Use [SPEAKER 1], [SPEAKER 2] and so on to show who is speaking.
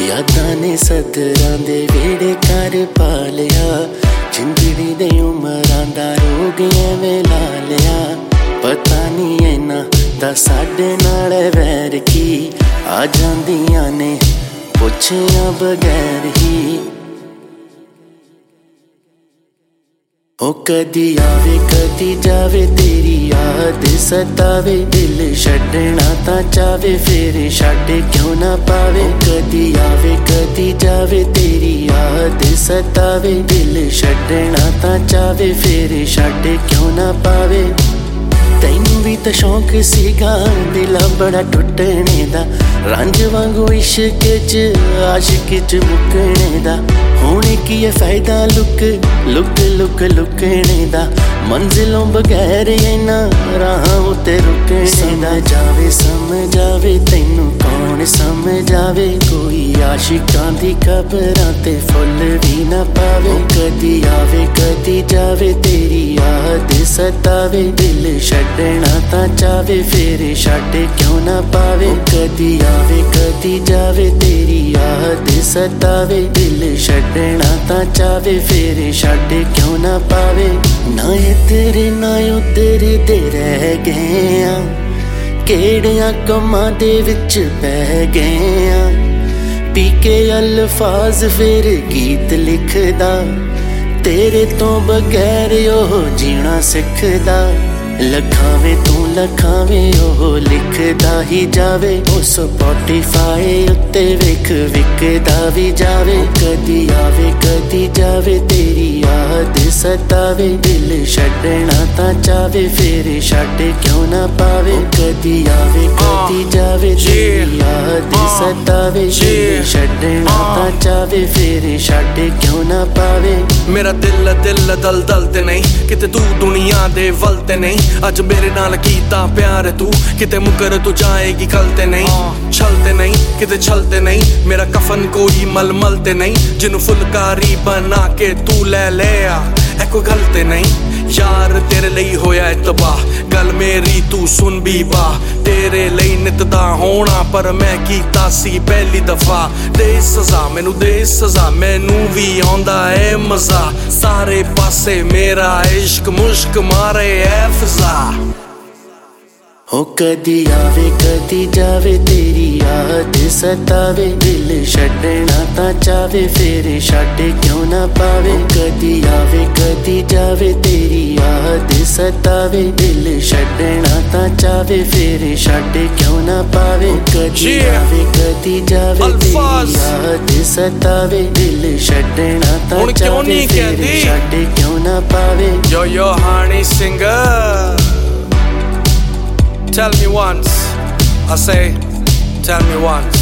[SPEAKER 1] यादां ने सदरां दे वेड़े कर पा लिया, जिंदड़ी दे उमरां दा रोग एवें ला लिया। पता नहीं इन्हां दा साडे नाल वैर की, आ जांदियां ने पुछिया बगैर ही। ओ कदी आवे कदी जावे तेरी याद सतावे, दिल छड्डना तां चावे फिर छड्ड क्यों ना पावे। कदी आवे कदी जावे तेरी याद सतावे, दिल छड्डना तां चावे फिर छड्ड क्यों ना पावे। तैनू भी तो शौक सीगा दिला बड़ा टुटने दा, रंज वांगू इश्क च आशिक च मुकने दा। हुण की है फायदा लुक लुक लुक लुकने दा, मंजिलों बगैर इन्हां राहां उत्ते रुकने दा। जावे समझावे तैनू कौन समझावे, कोई आशिकां दी कबरां ते फुल भी ना पावे। कदी आवे कदी जावे तेरी याद सतावे, दिल छड्डना तां चावे फिर छड्ड क्यों ना पावे। कदी आवे कदी जावे तेरी याद सतावे, दिल छड्डना तां चावे फिर छड्ड क्यों ना पावे। ना इधर ना उधर दे रह गए आ, केड़ियां कम्मां दे विच पै गए आ। पी के अल्फाज फिर गीत लिखदा, तेरे तो बगैर ओह जीना सिखदा। लखावे तू लखावे ओह लिखदा ही जावे, ओ स्पॉटिफाई उत्ते वेख विकदा भी जावे। कदी आवे कदी जावे तेरी याद सतावे, दिल छड्डना तां चावे फिर छड्ड क्यों ना पावे। कदी आवे कदी जावे तेरी याद सतावे, दिल छड्डना तां चावे फिर छड्ड क्यों ना पावे।
[SPEAKER 2] मेरा दिल दिल दल दल ते नहीं, किते तू दुनिया दे वल ते नहीं। अज मेरे नाल कीता प्यार तू, किते मुकर तू जाएगी कल ते नहीं। छलते नहीं किते छलते नहीं, मेरा कफन कोई मलमल ते नहीं। जिन्नू फुलकारी बना के तू ले लिया ऐ कोई गल ते नहीं। यार तेरे लई होया तबाह, गल मेरी तू सुन भी बा। तेरे लई नित दा होना पर मैं कीता सी पहली दफा। दे सजा मैनू दे सजा, मैनू भी आंदा है मजा। सारे पासे मेरा इश्क मुश्क मारे है फिजा।
[SPEAKER 1] हो कदी आवे कदी जावे तेरी याद सतावे, दिल छड्डना तां चावे फिर छड्ड क्यों ना पावे। कदी आवे कदी जावे तेरी याद सतावे, दिल छड्डना तां चावे फिर छड्ड क्यों ना पावे। कदी आवे कदी जावे तेरी याद सतावे, दिल छड्डना तां चावे फिर छड्ड क्यों ना पावे।
[SPEAKER 2] Yo honey singer, tell me once, I say, tell me once.